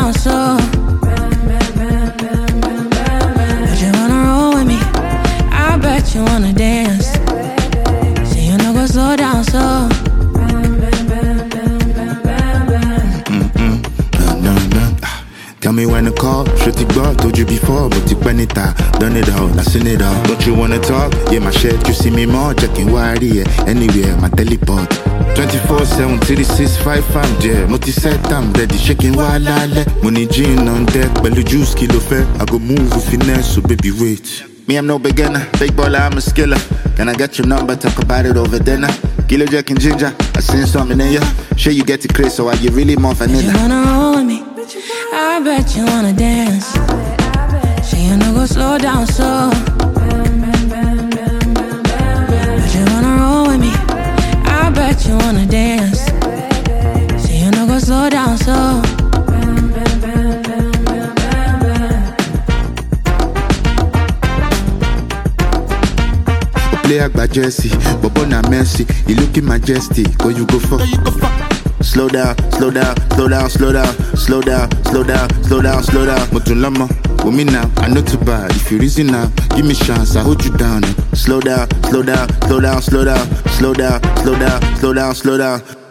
down slow. But you wanna roll with me, I bet you wanna dance. Say you no go slow down slow. Tell me when to call, je t'y go, told you before, but you when it done it all, I seen it all. Don't you wanna talk? Yeah, my shit, you see me more, checking wide, yeah, anywhere, my teleport. 24/7, 36, 5, yeah, multi-set, I'm ready, shaking while I let. Money gin on deck, belly juice, kilo fair, I go move with finesse, so baby wait. Me, I'm no beginner, big baller, I'm a skiller. Can I get your number, talk about it over dinner? Kilo Jack and Ginger, I seen something in ya. Sure you get it crazy, so are you really more vanilla? You wanna roll with me, I bet you wanna dance. Say you no go slow down slow. But you wanna roll with me, I bet you wanna dance. Say you no go slow down slow. Play Agba Jesse, Bobo na Messi. You looking majestic, go you go fuck. Slow down, slow down, slow down, slow down, slow down, slow down, slow down, slow down. Motulama, with me now, I know too bad. If you reason now, give me chance, I hold you down. Slow down, slow down, slow down, slow down, slow down, slow down, slow down, slow down.